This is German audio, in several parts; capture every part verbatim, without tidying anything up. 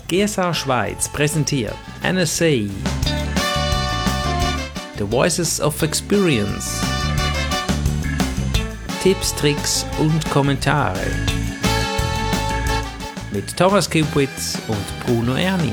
G S A Schweiz präsentiert N S A The Voices of Experience. Tipps, Tricks und Kommentare mit Thomas Kipwitz und Bruno Erni.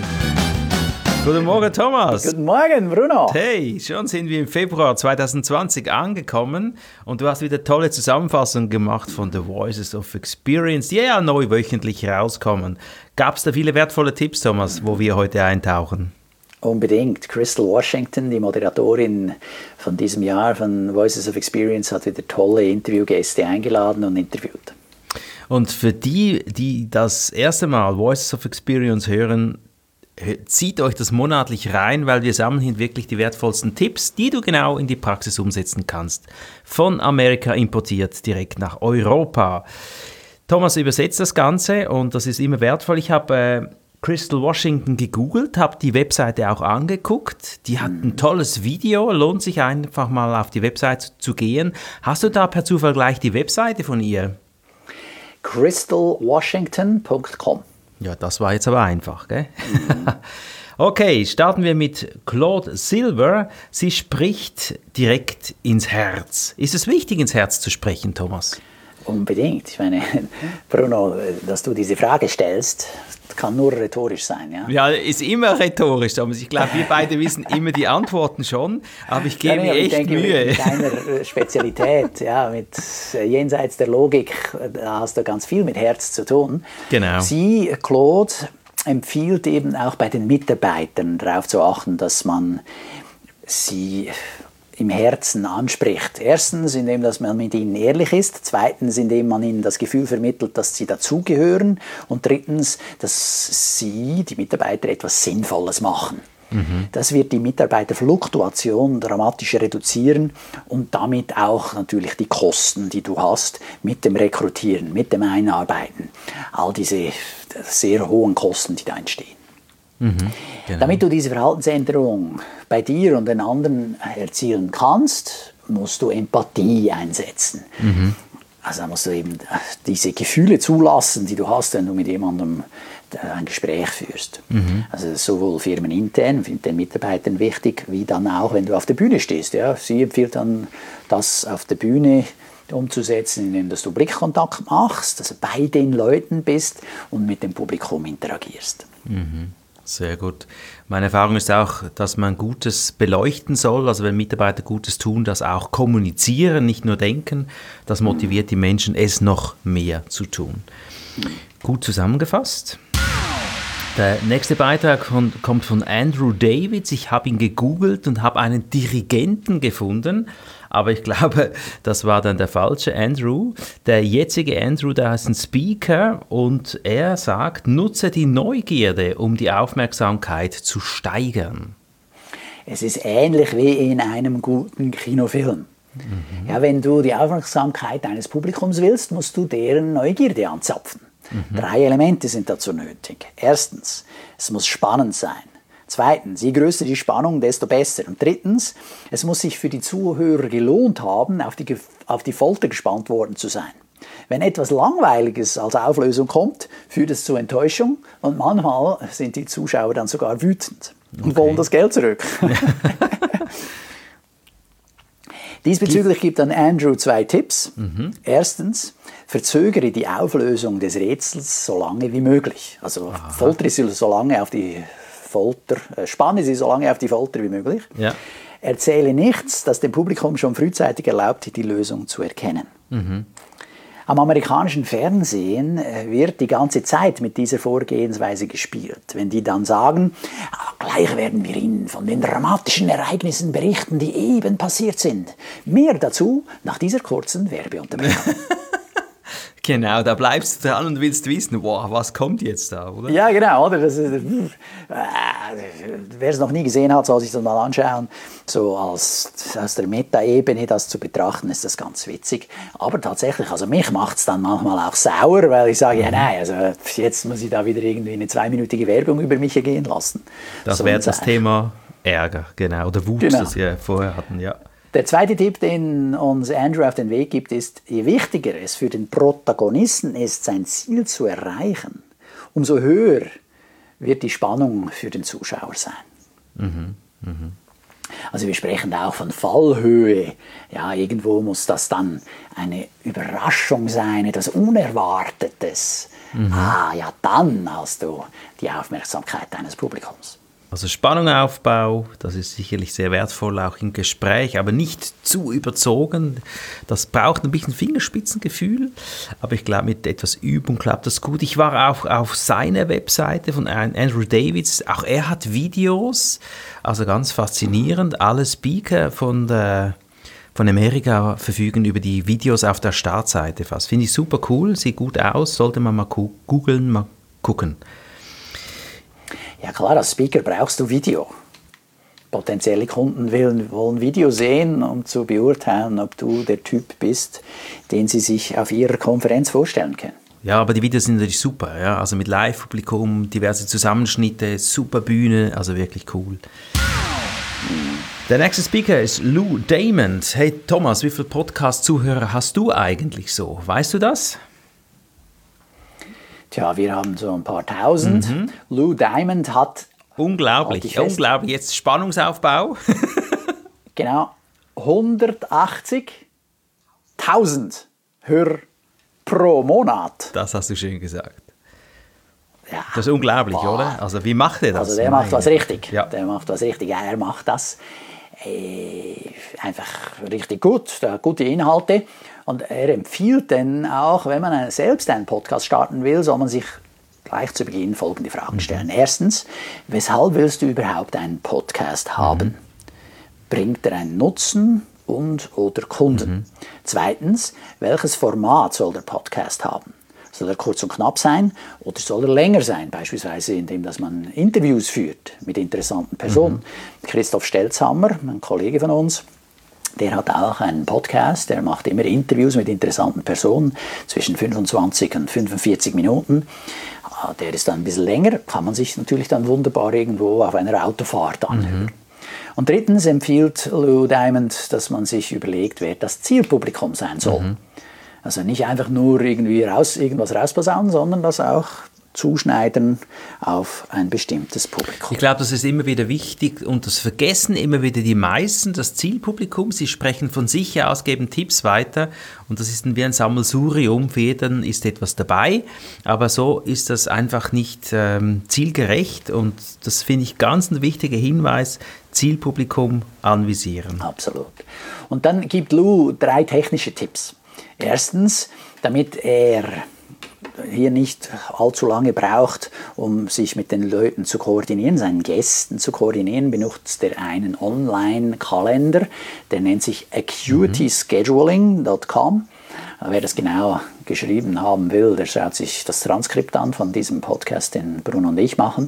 Guten Morgen, Thomas. Guten Morgen, Bruno. Hey, schon sind wir im Februar zwanzig zwanzig angekommen und du hast wieder tolle Zusammenfassungen gemacht von The Voices of Experience, die ja neu wöchentlich rauskommen. Gab es da viele wertvolle Tipps, Thomas, wo wir heute eintauchen? Unbedingt. Crystal Washington, die Moderatorin von diesem Jahr von Voices of Experience, hat wieder tolle Interviewgäste eingeladen und interviewt. Und für die, die das erste Mal Voices of Experience hören, zieht euch das monatlich rein, weil wir sammeln hier wirklich die wertvollsten Tipps, die du genau in die Praxis umsetzen kannst. Von Amerika importiert direkt nach Europa. Thomas übersetzt das Ganze und das ist immer wertvoll. Ich habe äh, Crystal Washington gegoogelt, habe die Webseite auch angeguckt. Die hat ein tolles Video, lohnt sich einfach mal auf die Webseite zu gehen. Hast du da per Zufall gleich die Webseite von ihr? crystal washington punkt com. Ja, das war jetzt aber einfach, gell? Mhm. Okay, starten wir mit Claude Silver. Sie spricht direkt ins Herz. Ist es wichtig, ins Herz zu sprechen, Thomas? Unbedingt. Ich meine, Bruno, dass du diese Frage stellst, kann nur rhetorisch sein. Ja, ja, ist immer rhetorisch, Thomas. Ich glaube, wir beide wissen immer die Antworten schon, aber ich gebe ja, mir echt ich denke, Mühe. Mit deiner Spezialität, ja, mit jenseits der Logik, da hast du ganz viel mit Herz zu tun. Genau. Sie, Claude, empfiehlt eben auch bei den Mitarbeitern darauf zu achten, dass man sie im Herzen anspricht. Erstens, indem dass man mit ihnen ehrlich ist. Zweitens, indem man ihnen das Gefühl vermittelt, dass sie dazugehören. Und drittens, dass sie, die Mitarbeiter, etwas Sinnvolles machen. Mhm. Das wird die Mitarbeiterfluktuation dramatisch reduzieren und damit auch natürlich die Kosten, die du hast mit dem Rekrutieren, mit dem Einarbeiten. All diese sehr hohen Kosten, die da entstehen. Mhm, genau. Damit du diese Verhaltensänderung bei dir und den anderen erzielen kannst, musst du Empathie einsetzen. Mhm. Also da musst du eben diese Gefühle zulassen, die du hast, wenn du mit jemandem ein Gespräch führst. Mhm. Also sowohl firmenintern, den Mitarbeitern wichtig, wie dann auch, wenn du auf der Bühne stehst. Ja. Sie empfiehlt dann, das auf der Bühne umzusetzen, indem dass du Blickkontakt machst, also bei den Leuten bist und mit dem Publikum interagierst. Mhm. Sehr gut. Meine Erfahrung ist auch, dass man Gutes beleuchten soll, also wenn Mitarbeiter Gutes tun, das auch kommunizieren, nicht nur denken. Das motiviert die Menschen, es noch mehr zu tun. Gut zusammengefasst. Der nächste Beitrag von, kommt von Andrew Davids. Ich habe ihn gegoogelt und habe einen Dirigenten gefunden, aber ich glaube, das war dann der falsche Andrew. Der jetzige Andrew, der ist ein Speaker und er sagt, nutze die Neugierde, um die Aufmerksamkeit zu steigern. Es ist ähnlich wie in einem guten Kinofilm. Mhm. Ja, wenn du die Aufmerksamkeit deines Publikums willst, musst du deren Neugierde anzapfen. Mhm. Drei Elemente sind dazu nötig. Erstens, es muss spannend sein. Zweitens, je größer die Spannung, desto besser. Und drittens, es muss sich für die Zuhörer gelohnt haben, auf die, auf die Folter gespannt worden zu sein. Wenn etwas Langweiliges als Auflösung kommt, führt es zu Enttäuschung und manchmal sind die Zuschauer dann sogar wütend und okay. wollen das Geld zurück. Diesbezüglich gibt dann Andrew zwei Tipps. Mhm. Erstens, verzögere die Auflösung des Rätsels so lange wie möglich. Also Aha. foltere sie so lange auf die Folter, äh, spanne sie so lange auf die Folter wie möglich. Ja. Erzähle nichts, das dem Publikum schon frühzeitig erlaubt, die Lösung zu erkennen. Mhm. Am amerikanischen Fernsehen wird die ganze Zeit mit dieser Vorgehensweise gespielt. Wenn die dann sagen, gleich werden wir Ihnen von den dramatischen Ereignissen berichten, die eben passiert sind. Mehr dazu nach dieser kurzen Werbeunterbrechung. Genau, da bleibst du dran und willst wissen, wow, was kommt jetzt da, oder? Ja, genau, oder? Das ist, äh, wer es noch nie gesehen hat, soll sich das mal anschauen. So als, aus der Meta-Ebene das zu betrachten, ist das ganz witzig. Aber tatsächlich, also mich macht es dann manchmal auch sauer, weil ich sage, ja nein, also jetzt muss ich da wieder irgendwie eine zweiminütige Werbung über mich ergehen lassen. Das so wäre das Thema Ärger, genau, oder Wut, genau. Das wir vorher hatten, ja. Der zweite Tipp, den uns Andrew auf den Weg gibt, ist, je wichtiger es für den Protagonisten ist, sein Ziel zu erreichen, umso höher wird die Spannung für den Zuschauer sein. Mhm. Mhm. Also wir sprechen auch von Fallhöhe. Ja, irgendwo muss das dann eine Überraschung sein, etwas Unerwartetes. Mhm. Ah, ja, dann hast du die Aufmerksamkeit deines Publikums. Also Spannungaufbau, das ist sicherlich sehr wertvoll, auch im Gespräch, aber nicht zu überzogen. Das braucht ein bisschen Fingerspitzengefühl, aber ich glaube, mit etwas Übung klappt das gut. Ich war auch auf seiner Webseite von Andrew Davids, auch er hat Videos, also ganz faszinierend. Alle Speaker von, der, von Amerika verfügen über die Videos auf der Startseite fast. Finde ich super cool, sieht gut aus, sollte man mal googeln, mal gucken. Ja klar, als Speaker brauchst du Video. Potenzielle Kunden wollen, wollen Video sehen, um zu beurteilen, ob du der Typ bist, den sie sich auf ihrer Konferenz vorstellen können. Ja, aber die Videos sind natürlich super. Ja? Also mit Live-Publikum, diverse Zusammenschnitte, super Bühne, also wirklich cool. Hm. Der nächste Speaker ist Lou Diamond. Hey Thomas, wie viele Podcast-Zuhörer hast du eigentlich so? Weißt du das? Tja, wir haben so ein paar Tausend. Mhm. Lou Diamond hat... Unglaublich, unglaublich. Jetzt Spannungsaufbau. Genau, hundertachtzigtausend Hörer pro Monat. Das hast du schön gesagt. Ja. Das ist unglaublich, boah. Oder? Also wie macht er das? Also der Meine. macht was richtig. Ja. Der macht was richtig. Ja, er macht das äh, einfach richtig gut. Der hat gute Inhalte. Und er empfiehlt dann auch, wenn man selbst einen Podcast starten will, soll man sich gleich zu Beginn folgende Fragen stellen. Mhm. Erstens, weshalb willst du überhaupt einen Podcast haben? Mhm. Bringt er einen Nutzen und oder Kunden? Mhm. Zweitens, welches Format soll der Podcast haben? Soll er kurz und knapp sein oder soll er länger sein? Beispielsweise indem dass man Interviews führt mit interessanten Personen. Mhm. Christoph Stelzhammer, ein Kollege von uns, der hat auch einen Podcast, der macht immer Interviews mit interessanten Personen zwischen fünfundzwanzig und fünfundvierzig Minuten. Der ist dann ein bisschen länger, kann man sich natürlich dann wunderbar irgendwo auf einer Autofahrt anhören. Mhm. Und drittens empfiehlt Lou Diamond, dass man sich überlegt, wer das Zielpublikum sein soll. Mhm. Also nicht einfach nur irgendwie raus, irgendwas rausposaunen, sondern das auch zuschneiden auf ein bestimmtes Publikum. Ich glaube, das ist immer wieder wichtig und das vergessen immer wieder die meisten, das Zielpublikum. Sie sprechen von sich aus, geben Tipps weiter und das ist wie ein Sammelsurium. Für jeden ist etwas dabei, aber so ist das einfach nicht ähm, zielgerecht und das finde ich ganz ein wichtiger Hinweis, Zielpublikum anvisieren. Absolut. Und dann gibt Lou drei technische Tipps. Erstens, damit er hier nicht allzu lange braucht, um sich mit den Leuten zu koordinieren, seinen Gästen zu koordinieren, benutzt er einen Online-Kalender, der nennt sich acuity scheduling dot com. Wer das genau geschrieben haben will, der schaut sich das Transkript an von diesem Podcast, den Bruno und ich machen.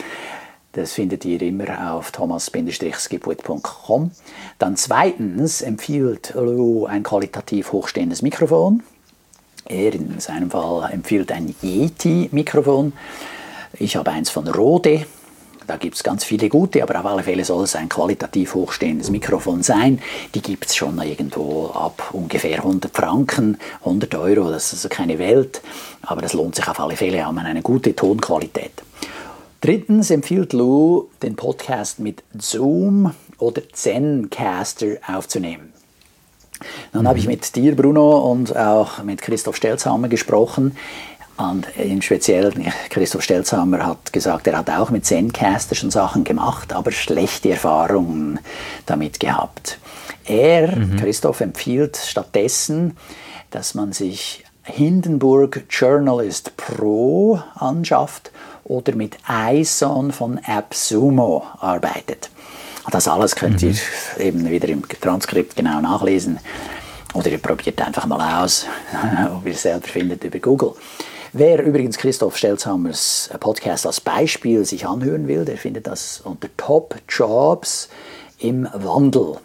Das findet ihr immer auf thomas skipwith punkt com. Dann zweitens empfiehlt Lou ein qualitativ hochstehendes Mikrofon. Er in seinem Fall empfiehlt ein Yeti-Mikrofon. Ich habe eins von Rode. Da gibt es ganz viele gute, aber auf alle Fälle soll es ein qualitativ hochstehendes Mikrofon sein. Die gibt es schon irgendwo ab ungefähr hundert Franken, hundert Euro. Das ist also keine Welt, aber das lohnt sich auf alle Fälle, hat man eine gute Tonqualität. Drittens empfiehlt Lou, den Podcast mit Zoom oder Zencastr aufzunehmen. Dann mhm. habe ich mit dir, Bruno, und auch mit Christoph Stelzhammer gesprochen. Und im Speziellen, Christoph Stelzhammer hat gesagt, er hat auch mit Zencastr schon Sachen gemacht, aber schlechte Erfahrungen damit gehabt. Er, mhm. Christoph, empfiehlt stattdessen, dass man sich Hindenburg Journalist Pro anschafft oder mit I S O N von AppSumo arbeitet. Das alles könnt ihr mhm. eben wieder im Transkript genau nachlesen. Oder ihr probiert einfach mal aus, ob ihr es selber findet über Google. Wer übrigens Christoph Stelzhammers Podcast als Beispiel sich anhören will, der findet das unter Top Jobs im Wandel.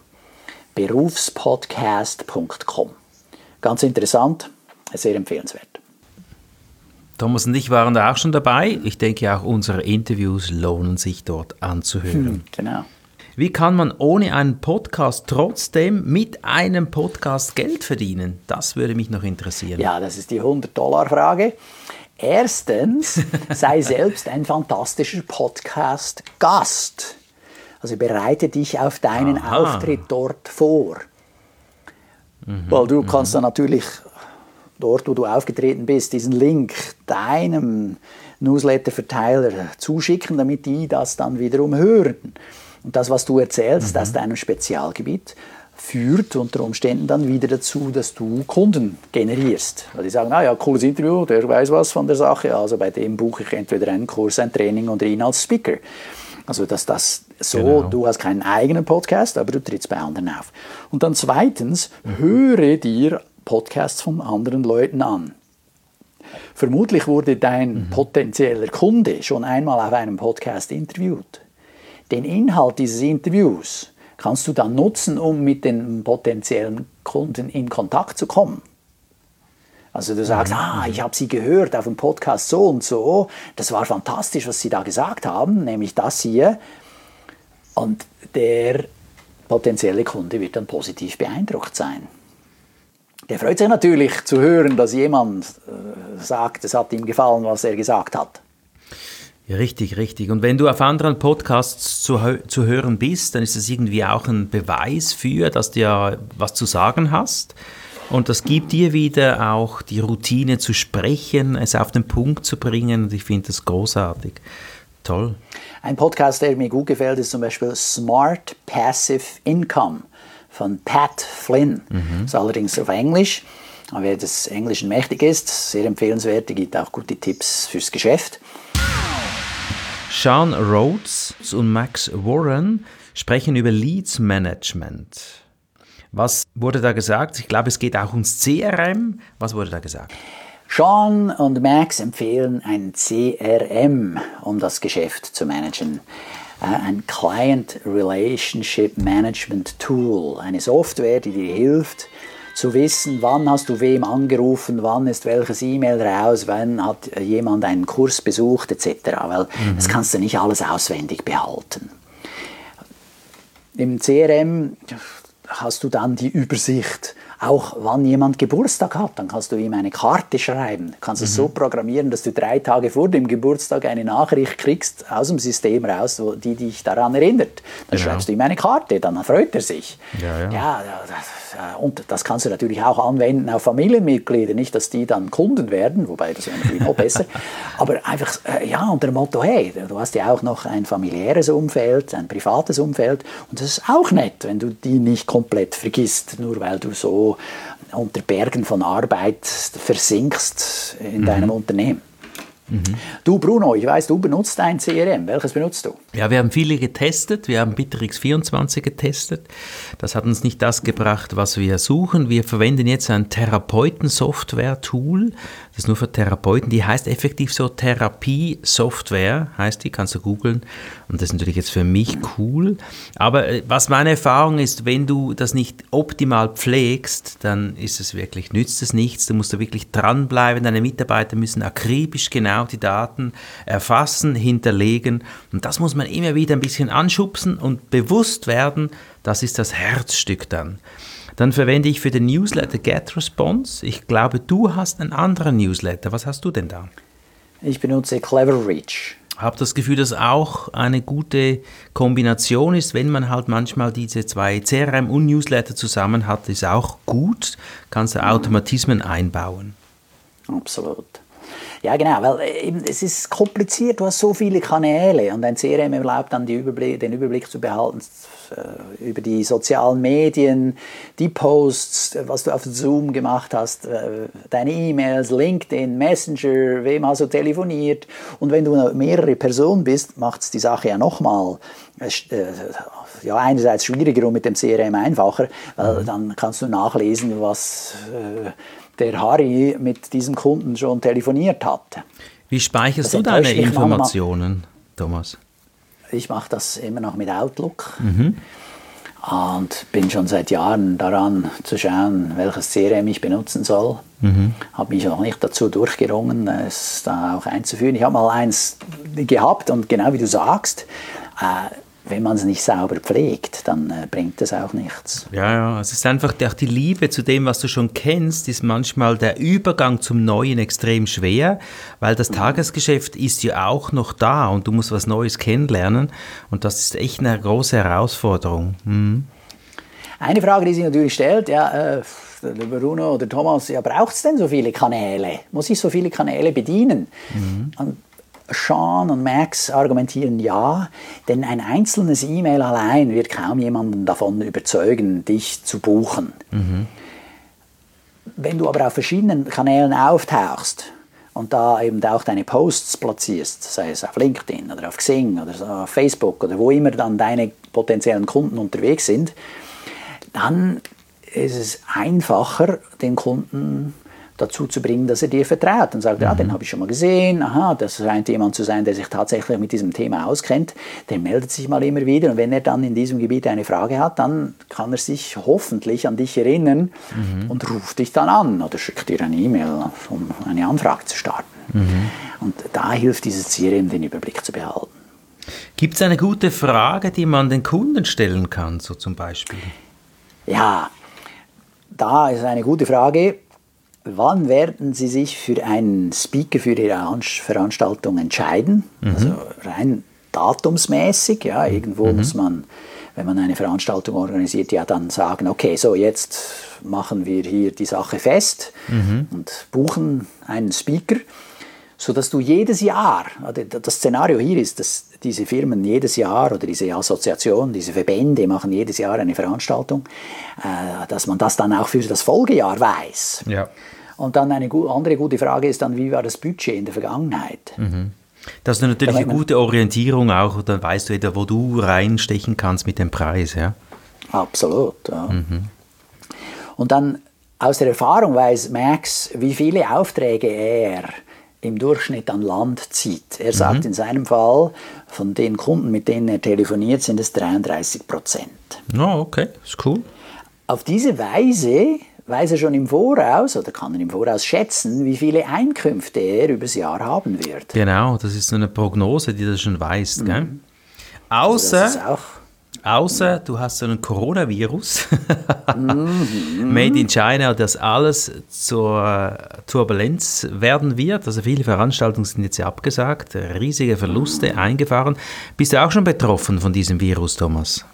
berufspodcast punkt com. Ganz interessant, sehr empfehlenswert. Thomas und ich waren da auch schon dabei. Ich denke, auch unsere Interviews lohnen sich dort anzuhören. Hm, genau. Wie kann man ohne einen Podcast trotzdem mit einem Podcast Geld verdienen? Das würde mich noch interessieren. Ja, das ist die hundert-Dollar-Frage. Erstens, sei selbst ein fantastischer Podcast-Gast. Also bereite dich auf deinen Aha. Auftritt dort vor. Mhm, Weil du mhm. kannst dann natürlich dort, wo du aufgetreten bist, diesen Link deinem Newsletter-Verteiler zuschicken, damit die das dann wiederum hören. Und das, was du erzählst mhm. aus deinem Spezialgebiet, führt unter Umständen dann wieder dazu, dass du Kunden generierst. Weil die sagen, ah ja, cooles Interview, der weiß was von der Sache, also bei dem buche ich entweder einen Kurs, ein Training oder ihn als Speaker. Also dass das so, genau. Du hast keinen eigenen Podcast, aber du trittst bei anderen auf. Und dann zweitens, mhm. höre dir Podcasts von anderen Leuten an. Vermutlich wurde dein mhm. potenzieller Kunde schon einmal auf einem Podcast interviewt. Den Inhalt dieses Interviews kannst du dann nutzen, um mit den potenziellen Kunden in Kontakt zu kommen. Also du sagst, ah, ich habe Sie gehört auf dem Podcast so und so, das war fantastisch, was Sie da gesagt haben, nämlich das hier. Und der potenzielle Kunde wird dann positiv beeindruckt sein. Der freut sich natürlich zu hören, dass jemand äh, sagt, es hat ihm gefallen, was er gesagt hat. Ja, richtig, richtig. Und wenn du auf anderen Podcasts zu, zu hören bist, dann ist das irgendwie auch ein Beweis für, dass du ja was zu sagen hast. Und das gibt dir wieder auch die Routine zu sprechen, es auf den Punkt zu bringen. Und ich finde das großartig. Toll. Ein Podcast, der mir gut gefällt, ist zum Beispiel Smart Passive Income von Pat Flynn. Mhm. Das ist allerdings auf Englisch. Aber wer des Englischen mächtig ist, sehr empfehlenswert, die gibt auch gute Tipps fürs Geschäft. Sean Rhodes und Max Warren sprechen über Leads Management. Was wurde da gesagt? Ich glaube, es geht auch ums C R M. Was wurde da gesagt? Sean und Max empfehlen ein C R M, um das Geschäft zu managen. Ein Client Relationship Management Tool, eine Software, die dir hilft, zu wissen, wann hast du wem angerufen, wann ist welches E-Mail raus, wann hat jemand einen Kurs besucht, et cetera. Weil mhm. das kannst du nicht alles auswendig behalten. Im C R M hast du dann die Übersicht, auch wann jemand Geburtstag hat. Dann kannst du ihm eine Karte schreiben. Du kannst mhm. es so programmieren, dass du drei Tage vor dem Geburtstag eine Nachricht kriegst aus dem System raus, die dich daran erinnert. Dann genau. schreibst du ihm eine Karte, dann freut er sich. Ja, ja. Ja, das, und das kannst du natürlich auch anwenden auf Familienmitglieder. Nicht, dass die dann Kunden werden, wobei das wäre natürlich noch besser. Aber einfach, ja, unter dem Motto, hey, du hast ja auch noch ein familiäres Umfeld, ein privates Umfeld. Und das ist auch nett, wenn du die nicht komplett vergisst, nur weil du so unter Bergen von Arbeit versinkst in mhm. deinem Unternehmen. Mhm. Du Bruno, ich weiß, du benutzt ein C R M. Welches benutzt du? Ja, wir haben viele getestet. Wir haben Bitrix vierundzwanzig getestet. Das hat uns nicht das gebracht, was wir suchen. Wir verwenden jetzt ein Therapeuten-Software-Tool. Das ist nur für Therapeuten. Die heißt effektiv so Therapie-Software, heißt die, kannst du googeln. Und das ist natürlich jetzt für mich cool. Aber was meine Erfahrung ist, wenn du das nicht optimal pflegst, dann ist es wirklich, nützt es nichts. Du musst da wirklich dranbleiben. Deine Mitarbeiter müssen akribisch genau die Daten erfassen, hinterlegen. Und das muss man immer wieder ein bisschen anschubsen und bewusst werden. Das ist das Herzstück dann. Dann verwende ich für den Newsletter GetResponse. Ich glaube, du hast einen anderen Newsletter. Was hast du denn da? Ich benutze Cleverreach. Ich habe das Gefühl, dass auch eine gute Kombination ist, wenn man halt manchmal diese zwei C R M und Newsletter zusammen hat, ist auch gut. Kannst du Automatismen einbauen. Absolut. Ja, genau, weil eben, es ist kompliziert, du hast so viele Kanäle und ein C R M erlaubt dann die Überblick, den Überblick zu behalten äh, über die sozialen Medien, die Posts, was du auf Zoom gemacht hast, äh, deine E-Mails, LinkedIn, Messenger, wem hast du telefoniert. Und wenn du mehrere Personen bist, macht es die Sache ja nochmal äh, ja, einerseits schwieriger und mit dem C R M einfacher, weil mhm. dann kannst du nachlesen, was äh, der Harry mit diesem Kunden schon telefoniert hat. Wie speicherst du deine Informationen, Thomas? Ich mache das immer noch mit Outlook mhm. und bin schon seit Jahren daran zu schauen, welches C R M ich benutzen soll. Mhm. Habe mich noch nicht dazu durchgerungen, es da auch einzuführen. Ich habe mal eins gehabt und genau wie du sagst, äh, wenn man es nicht sauber pflegt, dann äh, bringt es auch nichts. Ja, ja, es ist einfach auch die Liebe zu dem, was du schon kennst, ist manchmal der Übergang zum Neuen extrem schwer, weil das Tagesgeschäft ist ja auch noch da und du musst was Neues kennenlernen und das ist echt eine große Herausforderung. Mhm. Eine Frage, die sich natürlich stellt, ja, äh, der Bruno oder Thomas, ja, braucht es denn so viele Kanäle? Muss ich so viele Kanäle bedienen? Mhm. Und Sean und Max argumentieren ja, denn ein einzelnes E-Mail allein wird kaum jemanden davon überzeugen, dich zu buchen. Mhm. Wenn du aber auf verschiedenen Kanälen auftauchst und da eben auch deine Posts platzierst, sei es auf LinkedIn oder auf Xing oder auf Facebook oder wo immer dann deine potenziellen Kunden unterwegs sind, dann ist es einfacher, den Kunden dazu zu bringen, dass er dir vertraut und sagt, mhm. ja, den habe ich schon mal gesehen, aha, das scheint jemand zu sein, der sich tatsächlich mit diesem Thema auskennt, der meldet sich mal immer wieder und wenn er dann in diesem Gebiet eine Frage hat, dann kann er sich hoffentlich an dich erinnern mhm. und ruft dich dann an oder schickt dir eine E-Mail, um eine Anfrage zu starten. Mhm. Und da hilft dieses C R M, den Überblick zu behalten. Gibt es eine gute Frage, die man den Kunden stellen kann, so zum Beispiel? Ja, da ist eine gute Frage. Wann werden Sie sich für einen Speaker für Ihre Veranstaltung entscheiden? Mhm. Also rein datumsmäßig, ja, irgendwo mhm. muss man, wenn man eine Veranstaltung organisiert, ja dann sagen, okay, so jetzt machen wir hier die Sache fest mhm. und buchen einen Speaker, sodass du jedes Jahr, das Szenario hier ist, dass diese Firmen jedes Jahr oder diese Assoziationen, diese Verbände machen jedes Jahr eine Veranstaltung, dass man das dann auch für das Folgejahr weiß. Ja. Und dann eine andere gute Frage ist dann, wie war das Budget in der Vergangenheit? Mhm. Das ist natürlich eine gute Orientierung auch, dann weißt du wieder, wo du reinstechen kannst mit dem Preis. Ja? Absolut. Ja. Mhm. Und dann aus der Erfahrung weiß Max, wie viele Aufträge er im Durchschnitt an Land zieht. Er sagt mhm. in seinem Fall, von den Kunden, mit denen er telefoniert, sind es dreiunddreißig Prozent. Oh, okay, ist cool. Auf diese Weise weiß er schon im Voraus oder kann er im Voraus schätzen, wie viele Einkünfte er übers Jahr haben wird. Genau, das ist so eine Prognose, die du schon weißt. Mhm. Gell? Außer, also auch, außer du hast so einen Coronavirus, mhm. Made in China, das alles zur Turbulenz werden wird. Also viele Veranstaltungen sind jetzt abgesagt, riesige Verluste mhm. eingefahren. Bist du auch schon betroffen von diesem Virus, Thomas?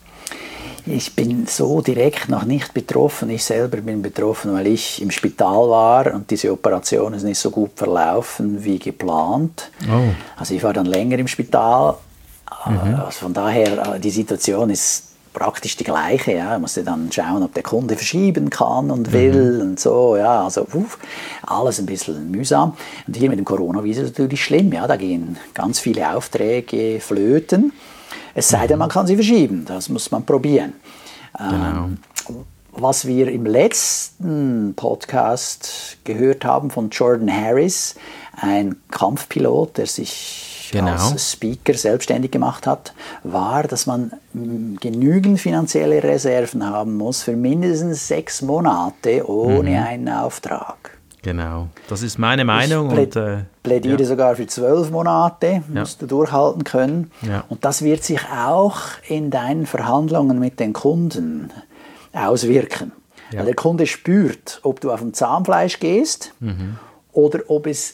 Ich bin so direkt noch nicht betroffen. Ich selber bin betroffen, weil ich im Spital war und diese Operation ist nicht so gut verlaufen wie geplant. Oh. Also ich war dann länger im Spital. Mhm. Also von daher, die Situation ist praktisch die gleiche. Ja. Ich musste dann schauen, ob der Kunde verschieben kann und will mhm. und so. Ja. Also uff, alles ein bisschen mühsam. Und hier mit dem Coronavirus ist es natürlich schlimm. Ja. Da gehen ganz viele Aufträge flöten. Es sei denn, man kann sie verschieben. Das muss man probieren. Genau. Ähm, was wir im letzten Podcast gehört haben von Jordan Harris, ein Kampfpilot, der sich genau. als Speaker selbstständig gemacht hat, war, dass man genügend finanzielle Reserven haben muss für mindestens sechs Monate ohne mhm. einen Auftrag. Genau, das ist meine Meinung. Ich plä- und, äh, plädiere ja. sogar für zwölf Monate, musst ja. du durchhalten können. Ja. Und das wird sich auch in deinen Verhandlungen mit den Kunden auswirken. Ja. Weil der Kunde spürt, ob du auf dem Zahnfleisch gehst mhm. oder ob es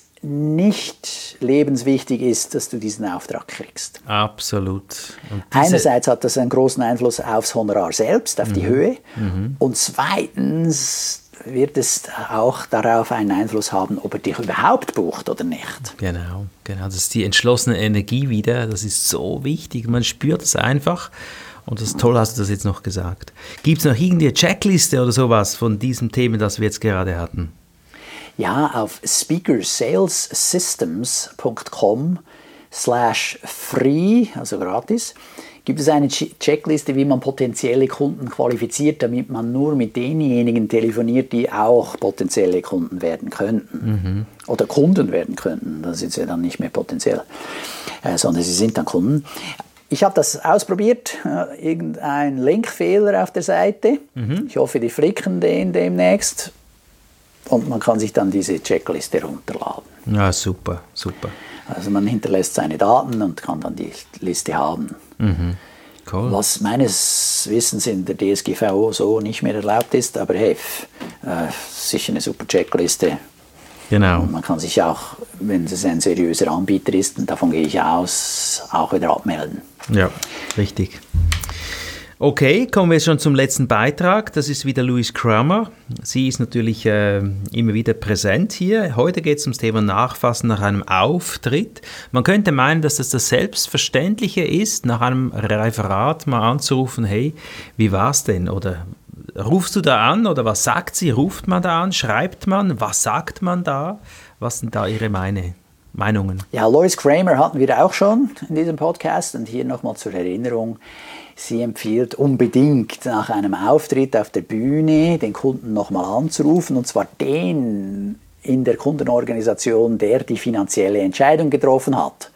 nicht lebenswichtig ist, dass du diesen Auftrag kriegst. Absolut. Und einerseits hat das einen großen Einfluss aufs Honorar selbst, auf mhm. die Höhe. Mhm. Und zweitens wird es auch darauf einen Einfluss haben, ob er dich überhaupt bucht oder nicht. Genau, genau. Das ist die entschlossene Energie wieder. Das ist so wichtig. Man spürt es einfach. Und das ist toll, hast du das jetzt noch gesagt. Gibt es noch irgendeine Checkliste oder sowas von diesen Themen, das wir jetzt gerade hatten? Ja, auf speakersalessystems punkt com slash free, also gratis, gibt es eine Checkliste, wie man potenzielle Kunden qualifiziert, damit man nur mit denjenigen telefoniert, die auch potenzielle Kunden werden könnten. Mhm. Oder Kunden werden könnten. Das sind sie dann nicht mehr potenziell, äh, sondern sie sind dann Kunden. Ich habe das ausprobiert, äh, irgendein Linkfehler auf der Seite. Mhm. Ich hoffe, die flicken den demnächst. Und man kann sich dann diese Checkliste runterladen. Ja, super, super. Also man hinterlässt seine Daten und kann dann die Liste haben. Mhm. Cool. Was meines Wissens in der D S G V O so nicht mehr erlaubt ist, aber hey, äh, sicher eine super Checkliste. Genau. Und man kann sich auch, wenn es ein seriöser Anbieter ist, und davon gehe ich aus, auch wieder abmelden. Ja, richtig. Okay, kommen wir schon zum letzten Beitrag. Das ist wieder Louise Kramer. Sie ist natürlich äh, immer wieder präsent hier. Heute geht es ums Thema Nachfassen nach einem Auftritt. Man könnte meinen, dass das das Selbstverständliche ist, nach einem Referat mal anzurufen, hey, wie war's denn? Oder rufst du da an oder was sagt sie? Ruft man da an? Schreibt man? Was sagt man da? Was sind da Ihre meine, Meinungen? Ja, Louise Kramer hatten wir auch schon in diesem Podcast und hier nochmal zur Erinnerung. Sie empfiehlt unbedingt nach einem Auftritt auf der Bühne den Kunden nochmal anzurufen, und zwar den in der Kundenorganisation, der die finanzielle Entscheidung getroffen hat.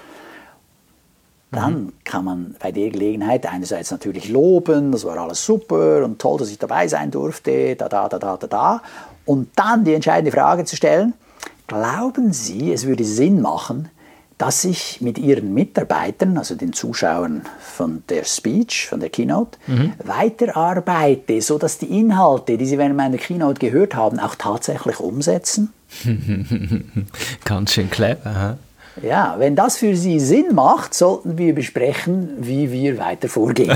Dann kann man bei der Gelegenheit einerseits natürlich loben, das war alles super und toll, dass ich dabei sein durfte, da, da, da, da, da, da. Und dann die entscheidende Frage zu stellen: Glauben Sie, es würde Sinn machen, dass ich mit Ihren Mitarbeitern, also den Zuschauern von der Speech, von der Keynote, mhm. weiterarbeite, sodass die Inhalte, die Sie während meiner Keynote gehört haben, auch tatsächlich umsetzen? Ganz schön clever, he? Ja, wenn das für Sie Sinn macht, sollten wir besprechen, wie wir weiter vorgehen.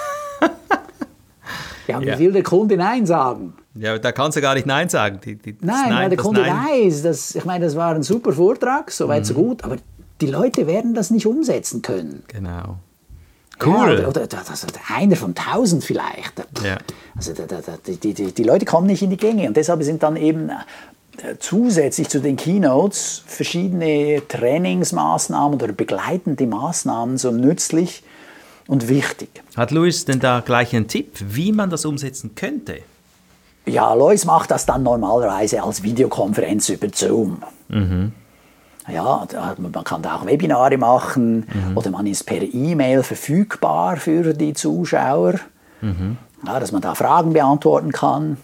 Ja, wie ja. will der Kunde Nein sagen? Ja, da kannst du gar nicht Nein sagen. Die, die, Nein, Nein, weil der Kunde Nein. weiß, dass, ich meine, das war ein super Vortrag, soweit mhm. so gut, aber die Leute werden das nicht umsetzen können. Genau. Cool. Ja, oder, oder, oder einer von tausend vielleicht. Ja. Also da, da, die, die, die Leute kommen nicht in die Gänge, und deshalb sind dann eben zusätzlich zu den Keynotes verschiedene Trainingsmaßnahmen oder begleitende Maßnahmen so nützlich und wichtig. Hat Louise denn da gleich einen Tipp, wie man das umsetzen könnte? Ja, Louise macht das dann normalerweise als Videokonferenz über Zoom. Mhm. Ja, man kann da auch Webinare machen, mhm. oder man ist per E-Mail verfügbar für die Zuschauer, mhm. ja, dass man da Fragen beantworten kann.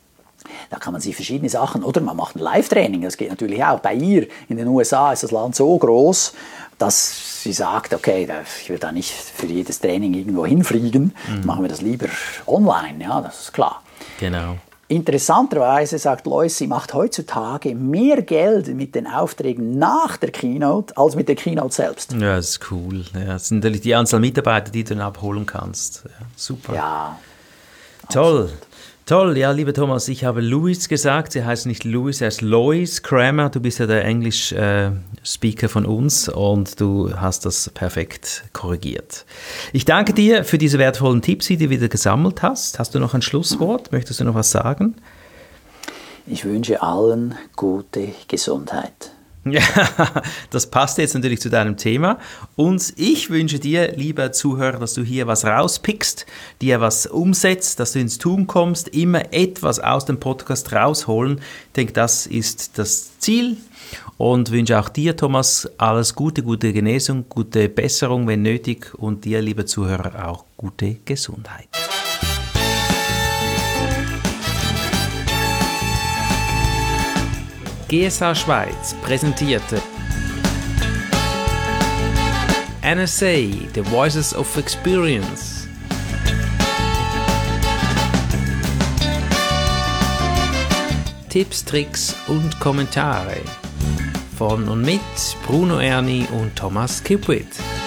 Da kann man sich verschiedene Sachen, oder man macht ein Live-Training, das geht natürlich auch. Bei ihr in den U S A ist das Land so groß, dass sie sagt, okay, ich will da nicht für jedes Training irgendwo hinfliegen, mhm. machen wir das lieber online, ja, das ist klar. Genau. Interessanterweise sagt Louise, sie macht heutzutage mehr Geld mit den Aufträgen nach der Keynote als mit der Keynote selbst. Ja, das ist cool. Ja, das sind natürlich die Anzahl Mitarbeiter, die du dann abholen kannst. Ja, super. Ja. Toll. Absolut. Toll, ja, lieber Thomas, ich habe Louise gesagt, sie heißt nicht Louise, er ist Lois Kramer, du bist ja der Englisch-Speaker äh, von uns und du hast das perfekt korrigiert. Ich danke dir für diese wertvollen Tipps, die du wieder gesammelt hast. Hast du noch ein Schlusswort? Möchtest du noch was sagen? Ich wünsche allen gute Gesundheit. Ja, das passt jetzt natürlich zu deinem Thema. Und ich wünsche dir, lieber Zuhörer, dass du hier was rauspickst, dir was umsetzt, dass du ins Tun kommst, immer etwas aus dem Podcast rausholen. Ich denke, das ist das Ziel. Und wünsche auch dir, Thomas, alles Gute, gute Genesung, gute Besserung, wenn nötig. Und dir, lieber Zuhörer, auch gute Gesundheit. G S A Schweiz präsentierte N S A, The Voices of Experience. Tipps, Tricks und Kommentare von und mit Bruno Erni und Thomas Kipwith.